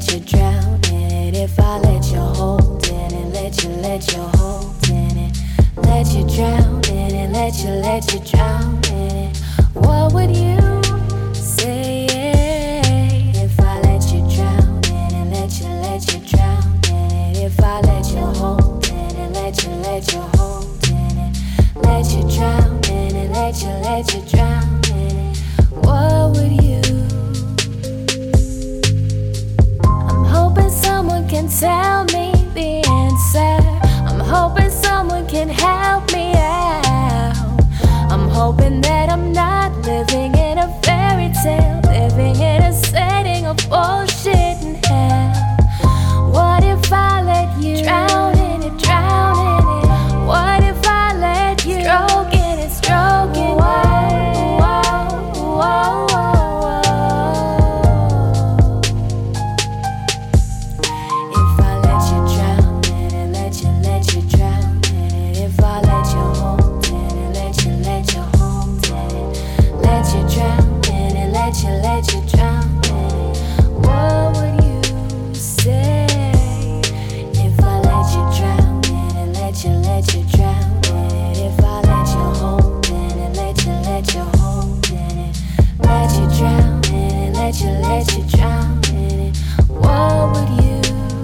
let you drown in it. If I let you hold in it, let you hold in it. Let you drown in it, let you drown in it. What would you say if I let you drown in it, let you drown in it? If I let you hold in it, let you hold in it. Let you drown in it, let you drown in it. What would you? I'm hoping someone can tell me the answer. I'm hoping someone can help me out. I'm hoping that I'm not living in a fairy tale, living in a setting of bullshit and hell. What if I let you drown in it, drown in it? What if I let you stroke in it, stroke in it? If I let you drown in it, let you drown in it. If I let you hold in it, let you hold in it. Let you drown in it, let you drown in it. What would you say if I let you drown in it, let you drown in it? If I let you hold in it, let you hold in it. Let you drown in it, let you drown in it. What would you?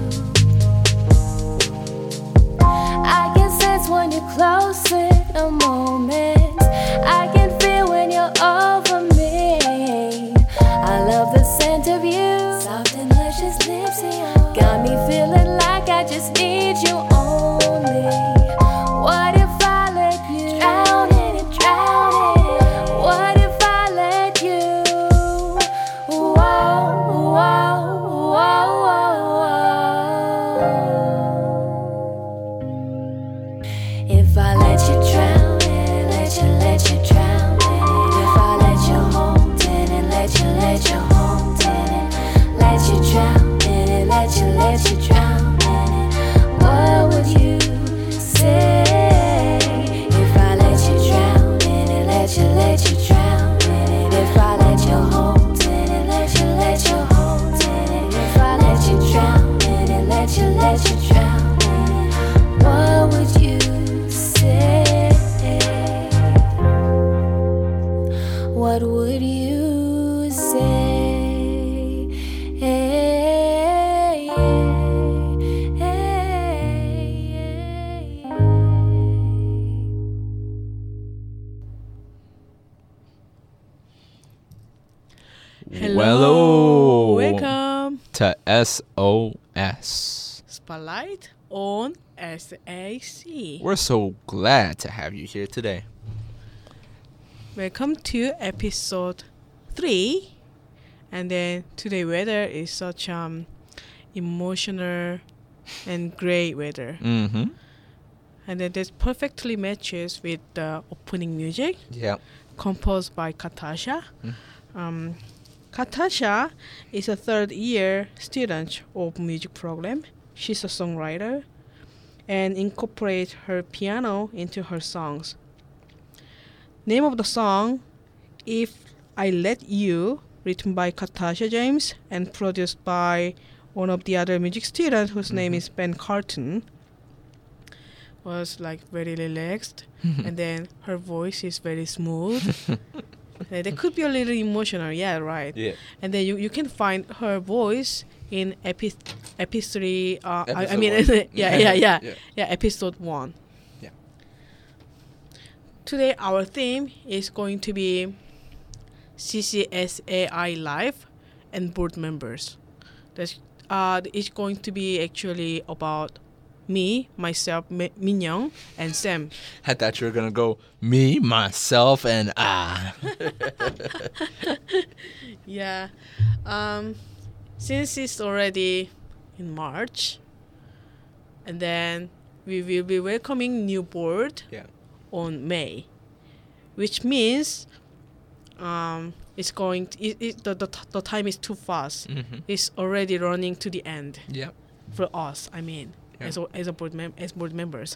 I guess that's when you're close in a moment. I can feel when you're over me. I love the scent of you, soft and luscious lips. Got me feeling like I just need you only. What if I let you drown in it, drown in it? What if I let you? Whoa, whoa, whoa, whoa. If I let you drown in it, let you drown in it. If I let you hold in it, let you hold in it. Let you drown in it, let you drown in it. What would you say if I let you drown in it, let you drown in it? If I let you hold in it, let you hold in it. If I let you drown in it, let you drown in it. What would you say? What would you say? Hello. Welcome to SOS. Spotlight on SAC. We're so glad to have you here today. Welcome to episode 3. And then today weather is such emotional and great weather. Mm-hmm. And then this perfectly matches with the opening music Yeah. composed by Katasha. Katasha is a third-year student of music program. She's a songwriter and incorporates her piano into her songs. Name of the song, If I Let You, written by Katasha James and produced by one of the other music students whose name is Ben Carton, was like very relaxed. And then her voice is very smooth. They could be a little emotional, yeah, right. Yeah. And then you can find her voice in episode 3. Episode one. Episode 1. Yeah. Today our theme is going to be CCSAI Life and board members. That's it's going to be actually about me, myself, Minyoung, and Sam. I thought you were gonna go me, myself, and I. Yeah. Since it's already in March, and then we will be welcoming new board on May, which means it's going to, the time is too fast. It's already running to the end. Yeah. For us, I mean, as board members.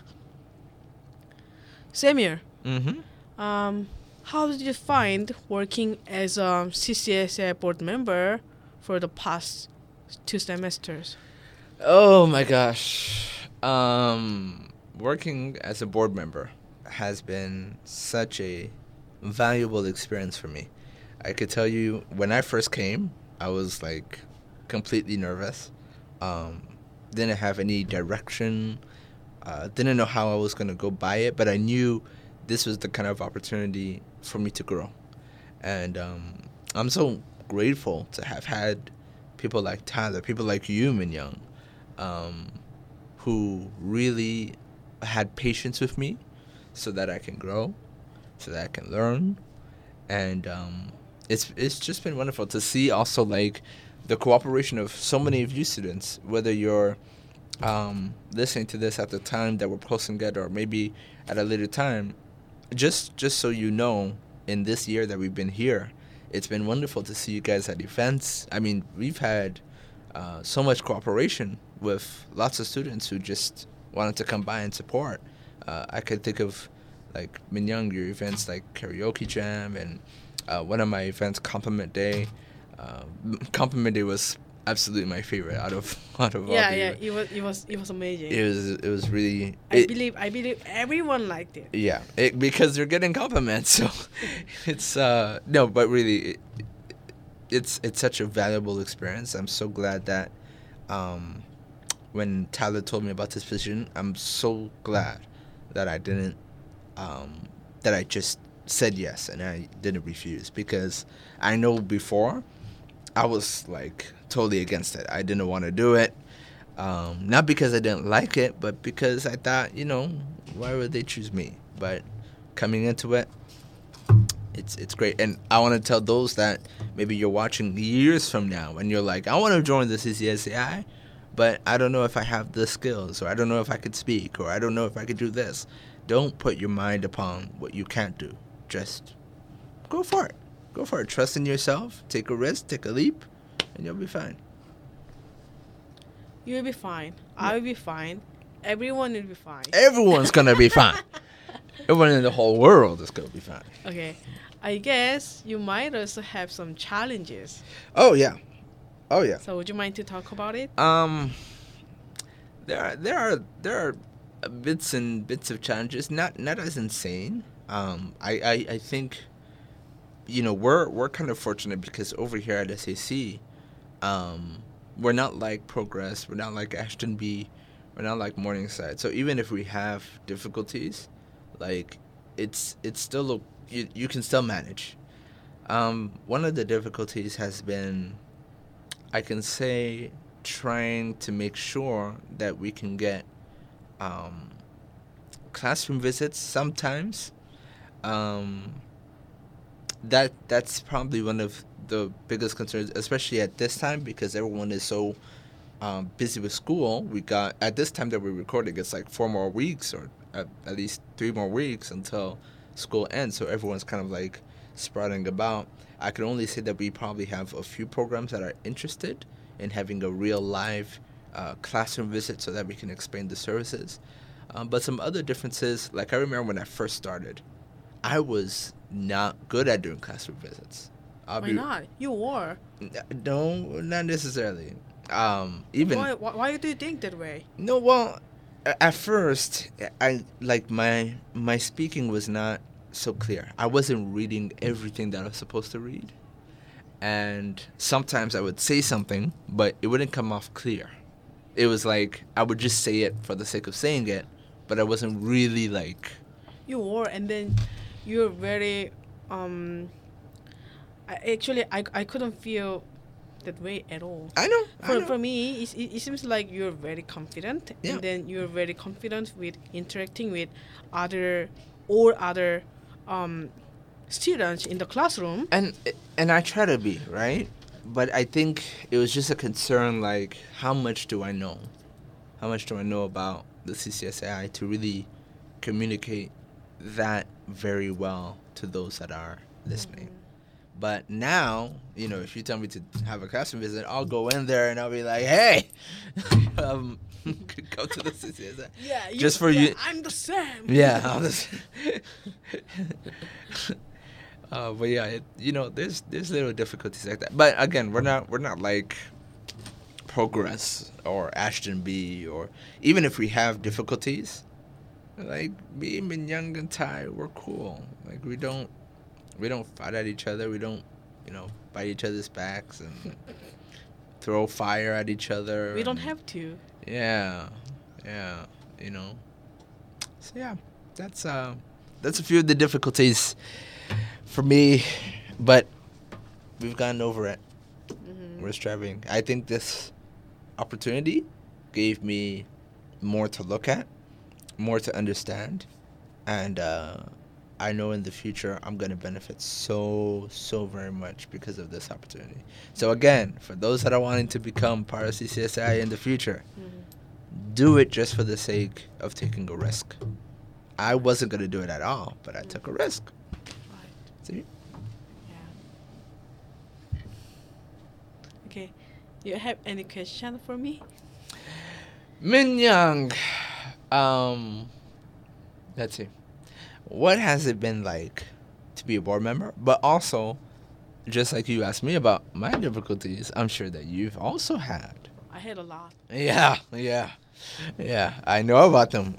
Samir, how did you find working as a CCSA board member for the past 2 semesters? Oh my gosh. Working as a board member has been such a valuable experience for me. I could tell you when I first came, I was like completely nervous. Um, didn't have any direction. Didn't know how I was going to go by it, but I knew this was the kind of opportunity for me to grow. And I'm so grateful to have had people like Tyler, people like you, Min Young, um, who really had patience with me so that I can grow, so that I can learn. And it's just been wonderful to see also like the cooperation of so many of you students, whether you're listening to this at the time that we're posting it or maybe at a later time. Just so you know, in this year that we've been here, it's been wonderful to see you guys at events. I mean, we've had so much cooperation with lots of students who just wanted to come by and support. I could think of like Min Young, your events like Karaoke Jam and one of my events, Compliment Day. Compliment Day was absolutely my favorite out of all the It was amazing. It was really. I believe everyone liked it. Yeah, because they're getting compliments, so it's no, but really, it's such a valuable experience. I'm so glad that when Tyler told me about this position, I'm so glad that I didn't that I just said yes and I didn't refuse, because I know before I was like totally against it. I didn't want to do it. Not because I didn't like it, but because I thought, why would they choose me? But coming into it, it's great. And I want to tell those that maybe you're watching years from now and you're like, I want to join the CCSAI, but I don't know if I have the skills, or I don't know if I could speak, or I don't know if I could do this. Don't put your mind upon what you can't do. Just go for it. Go for it. Trust in yourself. Take a risk. Take a leap. And you'll be fine. You'll be fine. I will be fine. Everyone will be fine. Everyone's going to be fine. Everyone in the whole world is going to be fine. Okay. I guess you might also have some challenges. Oh, yeah. Oh, yeah. So would you mind to talk about it? There are bits of challenges. Not as insane. I think, we're kind of fortunate because over here at SAC, we're not like Progress, we're not like Ashton B, we're not like Morningside. So even if we have difficulties, like it's still you can still manage. One of the difficulties has been, I can say, trying to make sure that we can get classroom visits sometimes. That's probably one of the biggest concerns, especially at this time, because everyone is so busy with school. We got, at this time that we're recording, it's like 4 more weeks, or at least 3 more weeks until school ends. So everyone's kind of like sprouting about. I can only say that we probably have a few programs that are interested in having a real live classroom visit so that we can explain the services. But some other differences, like I remember when I first started, I was not good at doing classroom visits. Why not? You were. No, not necessarily. Even why do you think that way? No, well, at first, I like my speaking was not so clear. I wasn't reading everything that I was supposed to read, and sometimes I would say something, but it wouldn't come off clear. It was like I would just say it for the sake of saying it, but I wasn't really like. You were, and then you're very. I couldn't feel that way at all. I know. For me, it seems like you're very confident, Yeah. and then you're very confident with interacting with other students in the classroom. And I try to be, right? But I think it was just a concern, like, how much do I know? How much do I know about the CCSAI to really communicate that very well to those that are listening? But now, if you tell me to have a classroom visit, I'll go in there and I'll be like, hey, go to the CCSAI. Yeah, just for you. I'm the same. Yeah, I'm the same. But yeah, there's little difficulties like that. But again, we're not like Progress or Ashton B, or even if we have difficulties, like me, Min Young and Ty, we're cool. Like we don't fight at each other. We don't, bite each other's backs and throw fire at each other. We don't and- have to. Yeah, So yeah, that's a few of the difficulties for me, but we've gotten over it. We're striving. I think this opportunity gave me more to look at, more to understand, and I know in the future I'm going to benefit so very much because of this opportunity. So again, for those that are wanting to become part of CCSI in the future, do it just for the sake of taking a risk. I wasn't going to do it at all, but I took a risk. Right. See? Yeah. Okay. You have any question for me? Min Young, let's see. What has it been like to be a board member? But also, just like you asked me about my difficulties, I'm sure that you've also had. I had a lot. Yeah. I know about them.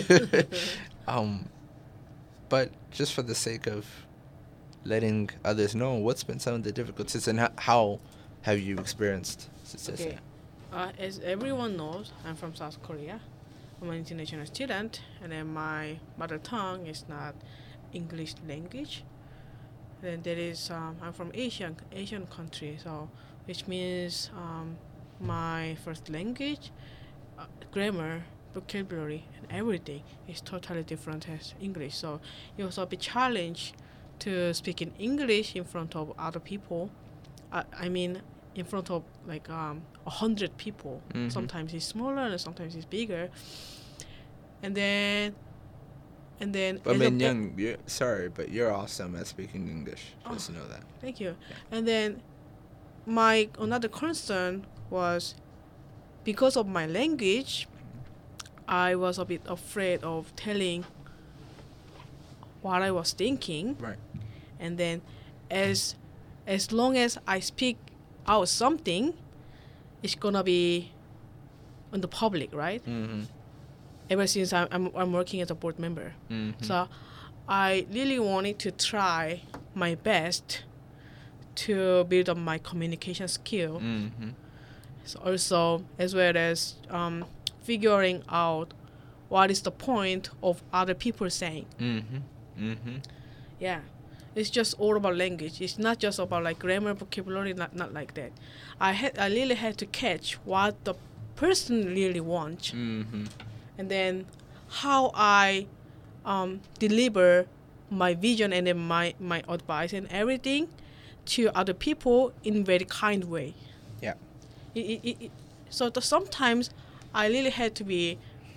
But just for the sake of letting others know, what's been some of the difficulties and how have you experienced success? Okay. As everyone knows, I'm from South Korea. I'm an international student, and then my mother tongue is not English language. Then there is I'm from Asian country, so which means my first language, grammar, vocabulary, and everything is totally different as English. So it was a big challenge to speak in English in front of other people. I mean, in front of like 100 people. Mhm. Sometimes it's smaller and sometimes it's bigger. And then. But as a Min bo- Young, sorry, but you're awesome at speaking English. Just know that. Thank you. And then my another concern was because of my language, I was a bit afraid of telling what I was thinking. Right. And then as long as I speak out something, it's gonna be on the public, right? Mm-hmm. Ever since I'm working as a board member. Mm-hmm. So I really wanted to try my best to build up my communication skill. Mm-hmm. So also, as well as figuring out what is the point of other people saying. Mm-hmm. Mm-hmm. Yeah, it's just all about language. It's not just about like grammar, vocabulary, not like that. I really had to catch what the person really wants, Mm-hmm. and then how I deliver my vision and then my advice and everything to other people in very kind way. Yeah. So sometimes I really had to be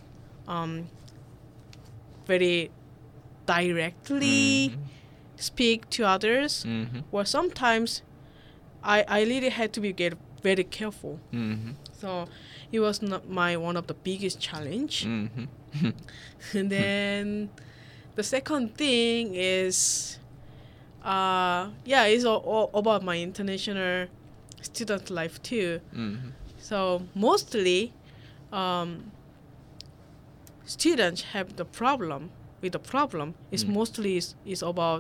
very directly speak to others, Mm-hmm. or sometimes I really had to get very careful. Mm-hmm. So it was not one of the biggest challenge. Mm-hmm. And then the second thing is, it's all about my international student life too. Mm-hmm. So mostly, students have the problem. With the problem, it's mostly is about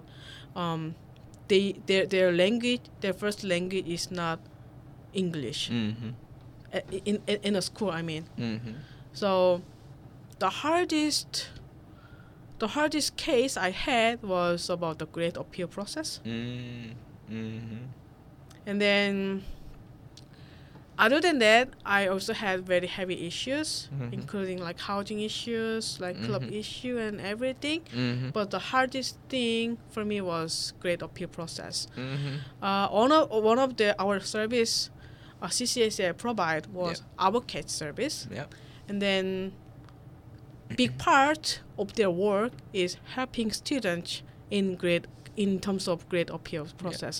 their language. Their first language is not English. Mm-hmm. In a school, I mean. Mm-hmm. So the hardest case I had was about the grade appeal process. Mm-hmm. And then other than that, I also had very heavy issues, including like housing issues, like club issue and everything. Mm-hmm. But the hardest thing for me was grade appeal process. Mm-hmm. One of our service CCSA provide was advocate service. Yeah. And then big part of their work is helping students in terms of grade appeal process.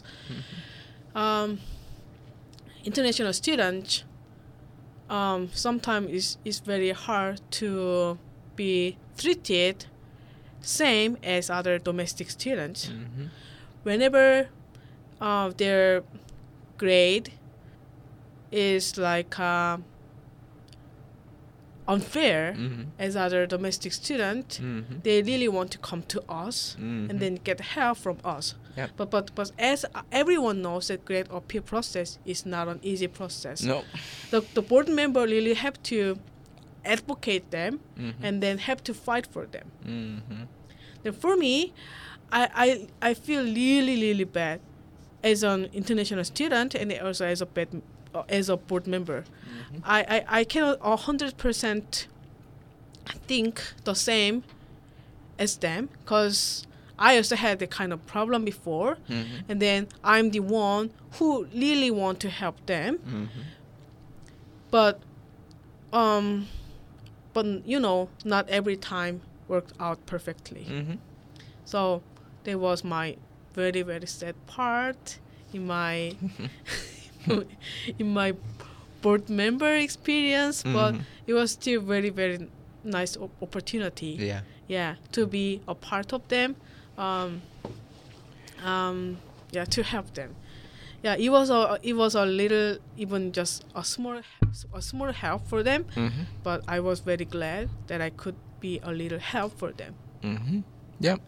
International students sometimes is very hard to be treated same as other domestic students. Mm-hmm. Whenever their grade is like unfair Mm-hmm. as other domestic student. Mm-hmm. They really want to come to us Mhm. and then get help from us. Yep. But as everyone knows, that grade appeal process is not an easy process. No. The board member really have to advocate them Mm-hmm. and then have to fight for them. Mm-hmm. Then for me, I feel really bad as an international student and also as a board member. Mm-hmm. I cannot 100% think the same as them, because I also had the kind of problem before, Mm-hmm. and then I'm the one who really want to help them, Mm-hmm. but you know, not every time worked out perfectly. Mm-hmm. So that was my very sad part in my in my board member experience, but Mhm. it was still very nice opportunity. Yeah. Yeah, to be a part of them, yeah, to help them. Yeah, it was a little, even just a small help for them, Mm-hmm. but I was very glad that I could be a little help for them. Mm-hmm. Yep.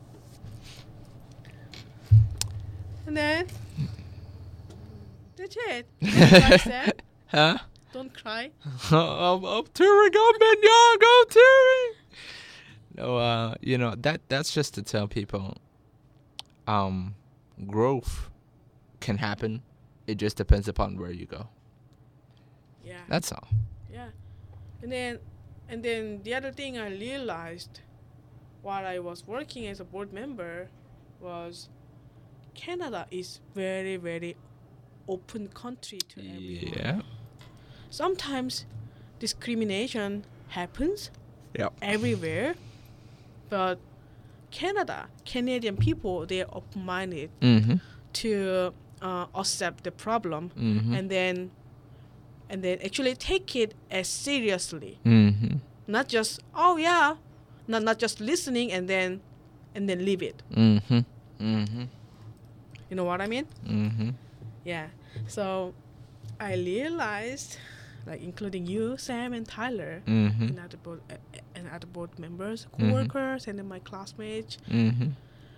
And then that's it. Don't cry, Sam. Huh? Don't cry. I'm tearing up, man, young. I'm tearing. No, you know, that's just to tell people, growth can happen. It just depends upon where you go. Yeah. That's all. Yeah. And then the other thing I realized while I was working as a board member was Canada is very open country to everyone. Yeah. Sometimes discrimination happens Yep. everywhere, but Canadian people, they're open-minded Mm-hmm. to accept the problem Mm-hmm. and then actually take it as seriously. Mm-hmm. Not just not just listening and then leave it. Mm-hmm. Mm-hmm. You know what I mean? Mm-hmm. Yeah. So I realized, like including you, Sam, and Tyler, Mm-hmm. and other board members, coworkers, and then my classmates. Mm-hmm.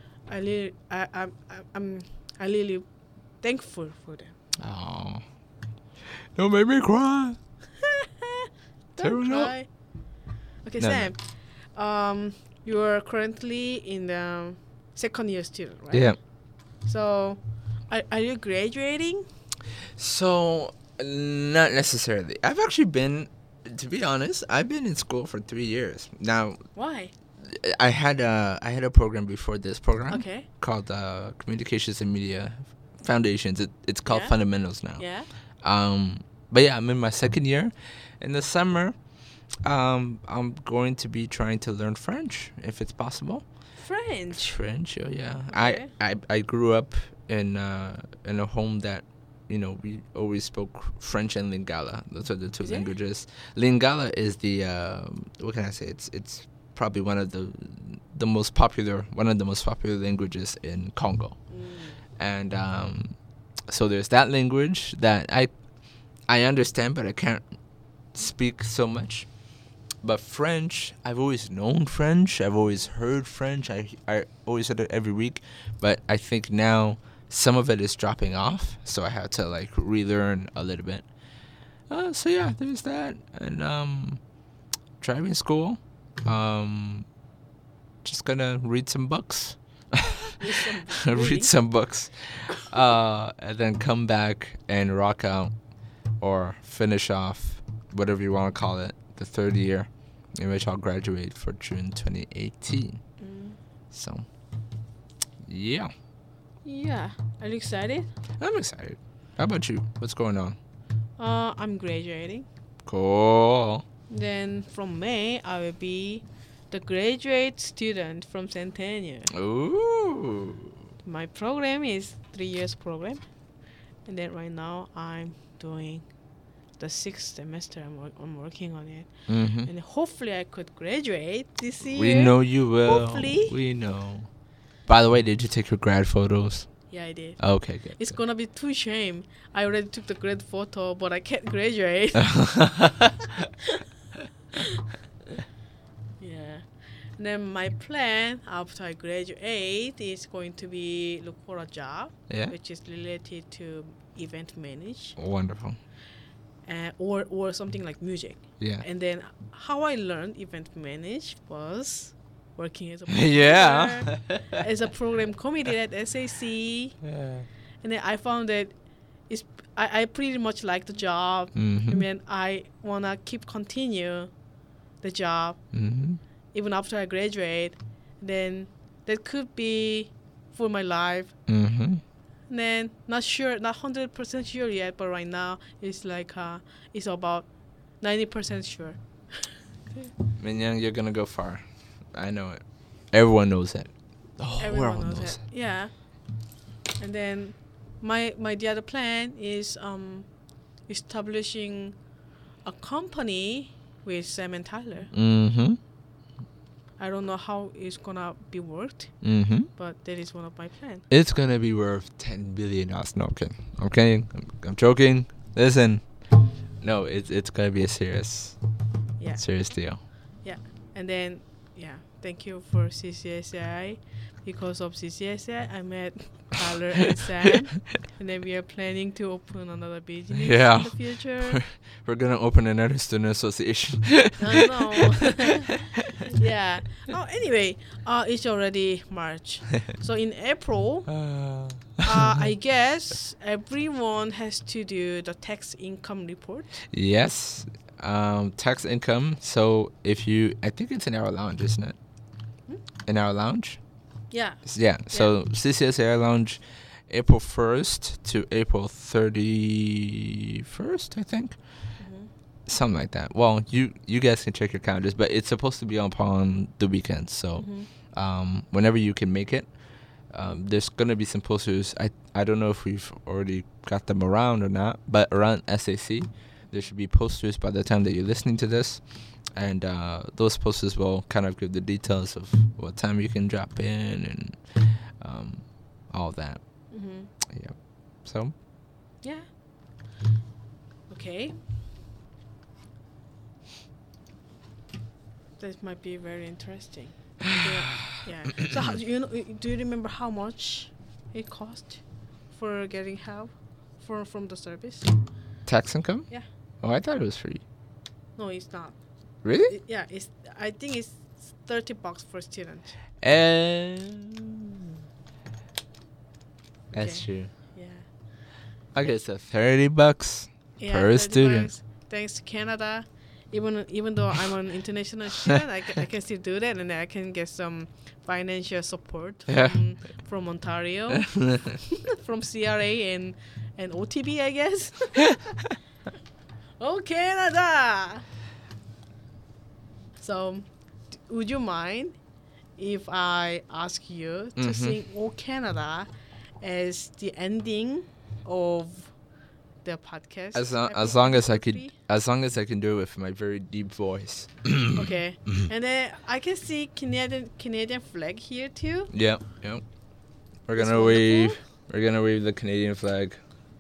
I'm really thankful for them. Oh. Don't make me cry. Don't Tearing up. cry. Okay, No, no. Sam. You are currently in the second year student, right? Yeah. So, are you graduating? So, not necessarily. I've actually been, to be honest, I've been in school for 3 years. Now, Why? I had a program before this program Okay. called Communications and Media Foundations. It's called Yeah. Fundamentals now. Yeah. But yeah, I'm in my second year. In the summer, I'm going to be trying to learn French if it's possible. French. French, oh yeah. Okay. I grew up in a home that, you know, we always spoke French and Lingala. Those are the two Is it? languages. Lingala is the what can I say? It's probably one of the most popular languages in Congo. And so there's that language that I understand, but I can't speak so much. But French, I've always known French. I've always heard French. I always heard it every week. But I think now some of it is dropping off. So I have to like relearn a little bit. So yeah, there's that. And driving school. Just gonna read some books. Read some books. And then come back and rock out or finish off, whatever you want to call it, the third year, in which I'll graduate for June 2018. So, yeah. Yeah. Are you excited? I'm excited. How about you? What's going on? I'm graduating. Cool. Then from May, I will be the graduate student from Centennial. Ooh. My program is 3 years program, and then right now I'm doing the 6th semester. I'm working on it, Mm-hmm. and hopefully I could graduate this year. We know you will. Hopefully. We know. By the way, did you take your grad photos? Yeah, I did. Okay, good. It's gonna be too shame. I already took the grad photo, but I can't graduate. Yeah. And then my plan after I graduate is going to be look for a job, Yeah. which is related to event manage, Wonderful. or something like music. Yeah. And then how I learned event manage was working as a Yeah. as a program committee at SAC. And then I found that I pretty much like the job. Mhm. I mean, I wanna continue the job Mhm. even after I graduate. Then that could be for my life. Mhm. And then not 100% sure yet, but right now it's like it's about 90% sure. Minyoung, you're gonna go far. I know it. Everyone knows it. The whole Everyone world knows knows it. Yeah. And then my the other plan is establishing a company with Sam and Tyler. Mhm. I don't know how it's gonna be worked, Mhm. but that is one of my plans. It's gonna be worth $10 billion. No, I'm kidding. Okay, I'm joking. Listen, no, it's gonna be a serious deal. Yeah. And then thank you for CCSI. Because of CCSI, I met Tyler and Sam, and then we are planning to open another business in the future. We're gonna open another student association. I know. Yeah. Oh, anyway, it's already March, so in April, I guess everyone has to do the tax income report. Yes, tax income. So I think it's in our lounge, isn't it? In our lounge. Yeah. Yeah. So CCSA Lounge, April 1st to April 31st, I think. Something like that. Well, you guys can check your calendars, but it's supposed to be upon the weekends. So, whenever you can make it, there's gonna be some posters. I don't know if we've already got them around or not, but around SAC, there should be posters by the time that you're listening to this, and those posters will kind of give the details of what time you can drop in and all that. Yeah. So. Yeah. Okay. That might be very interesting. Yeah. So do you remember how much it cost for getting help from the service? Tax income? Yeah. Oh, I thought it was free. No, it's not. Really? I think it's $30 for a student. That's true. Yeah. Okay, so $30 per $30. student. Thanks to Canada. Even though I'm an international student, I can still do that, and I can get some financial support from Ontario, from CRA and OTB, I guess. Oh, Canada! So, would you mind if I ask you to sing "Oh Canada" as the ending of the podcast? As long as I can do it with my very deep voice. Okay, and then I can see Canadian flag here too. Yep. We're That's gonna wonderful. wave the Canadian flag.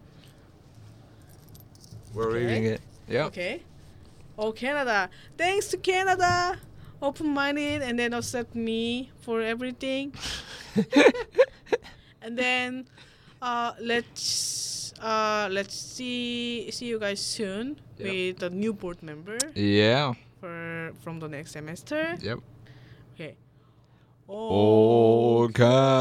We're waving it. Yep. Okay. Oh, Canada! Thanks to Canada, open-minded, and then accept me for everything. And then, let's see you guys soon with the new board member Yeah. from the next semester. Yep. Okay. Oh,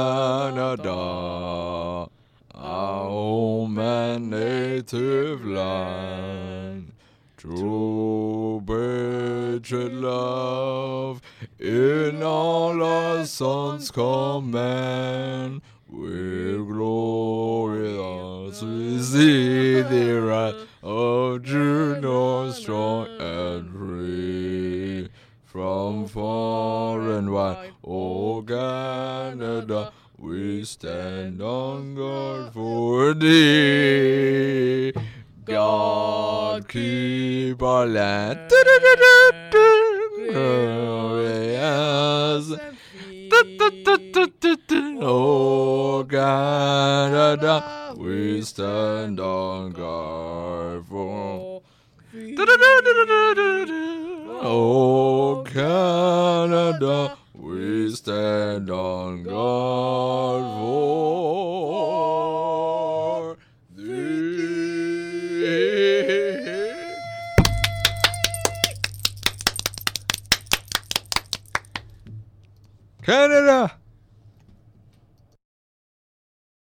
Canada, our home and native land, true patriot love in all our sons command. With glory as we see the right of Juno strong and free. From far and wide, oh Canada, we stand on guard for thee. God keep our land. Glorious. Oh, God. Canada, we stand on guard for. Oh, Canada, we stand on guard for thee. Canada!